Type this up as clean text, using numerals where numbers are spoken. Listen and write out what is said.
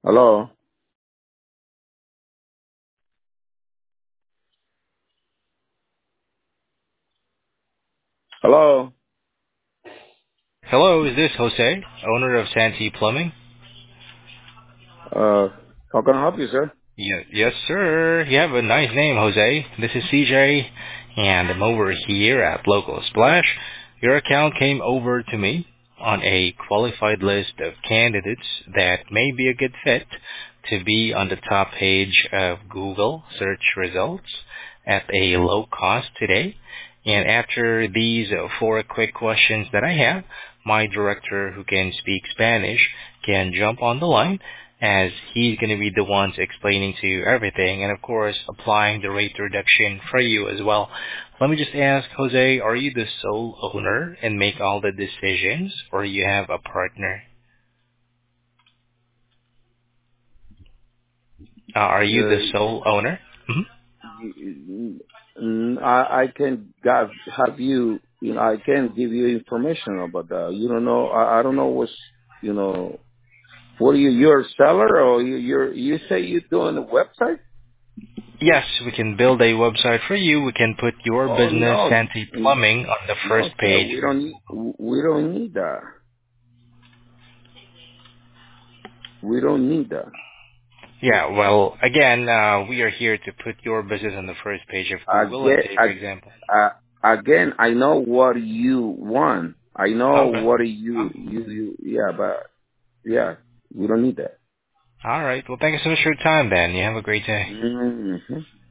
Hello? Hello? Hello, is this Jose, owner of Santee Plumbing? Uh, how can I help you, sir? Yes, sir. You have a nice name, Jose. This is CJ, and I'm over here at Local Splash. Your account came over to me on a qualified list of candidates that may be a good fit to be on the top page of Google search results at a low cost today. And after these four quick questions that I have, my director who can speak Spanish can jump on the line as he's going to be the ones explaining to you everything and of course applying the rate reduction for you as well. Let me just ask, Jose, are you the sole owner and make all the decisions or you have a partner? Are you the Uh, sole owner? Mhm. I can have you, I can give you information about that. You don't know, I don't know you know, what are you, you're a seller or you say you're doing a website? Yes, we can build a website for you. We can put your Oh, business, no, Santee Plumbing, on the no, first sir, page. we don't need that. We don't need that. Yeah, well, again, we are here to put your business on the first page of Google. Let's Again, say, for example. again, I know what you want. I know Okay. what yeah, but yeah, we don't need that. All right. Well, thank you so much for your time, then. You have a great day. Hmm